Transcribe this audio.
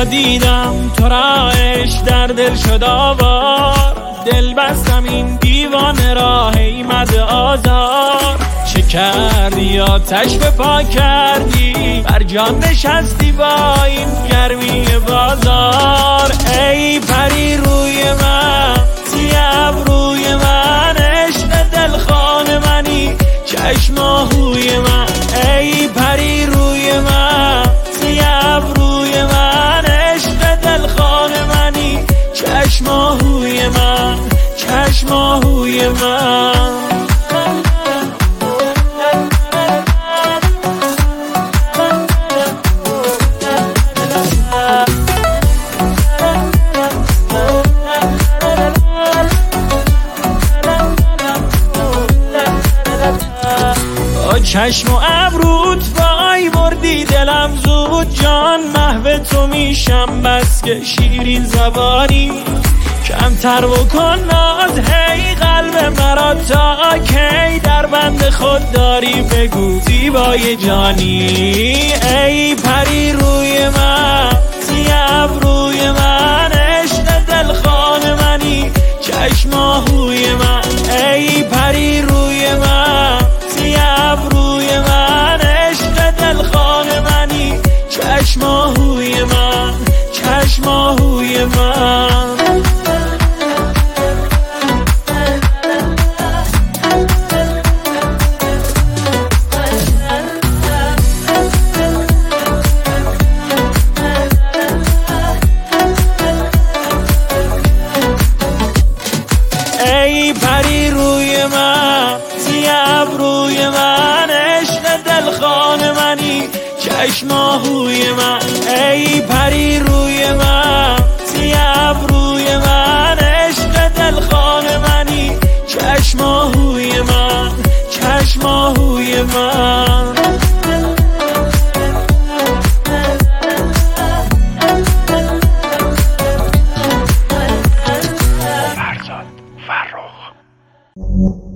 دیدم تو را عشق در دل شد آوار، دل بستم این دیوانه را هیمد آزار. چه کردی آتش به پا کردی، بر جان نشستی با این گرمی بازار. ای پری روی من، سیاه روی من، عشق دلخواه منی، چشم آهوی من. ای پری روی من، سیاه روی من، عشق دلخواه منی، چشم آهوی من، چشم آهوی من. چشم و ابروت وای بردی دلم زود، جان محو تو میشم بس که شیرین زبانی. کمتر بکن ناز هی قلب مرا، تا کی در بند خود داری بگو زیبای جانی. ای پری روی من، سیاه روی من، عشق دلخواه منی، چشم آهوی من. ای پری روی من، سیاه روی من، عشق دلخواه منی، چشم آهوی من، چشم آهوی من. ای پری روی من، سیاه روی من، عشق دلخواه منی، چشم آهوی من. ای پری روی من، سیاه روی من، عشق دلخواه منی، چشم آهوی من، چشم آهوی من. فرزاد فرخ.